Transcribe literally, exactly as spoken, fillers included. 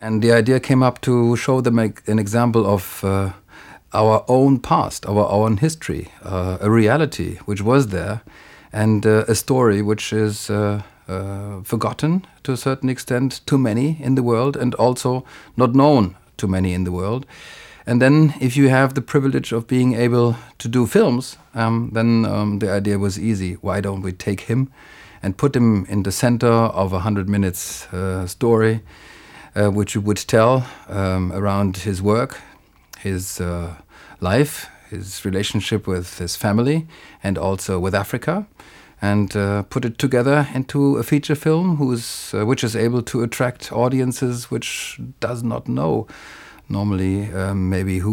And the idea came up to show them a, an example of uh, our own past, our own history, uh, a reality which was there, and uh, a story which is uh, uh, forgotten to a certain extent to many in the world, and also not known to many in the world. And then if you have the privilege of being able to do films, um, then um, the idea was easy. Why don't we take him and put him in the center of a hundred minutes uh, story, uh, which you would tell um, around his work, his uh, life, his relationship with his family, and also with Africa, and uh, put it together into a feature film who's, uh, which is able to attract audiences which does not know normally um, maybe who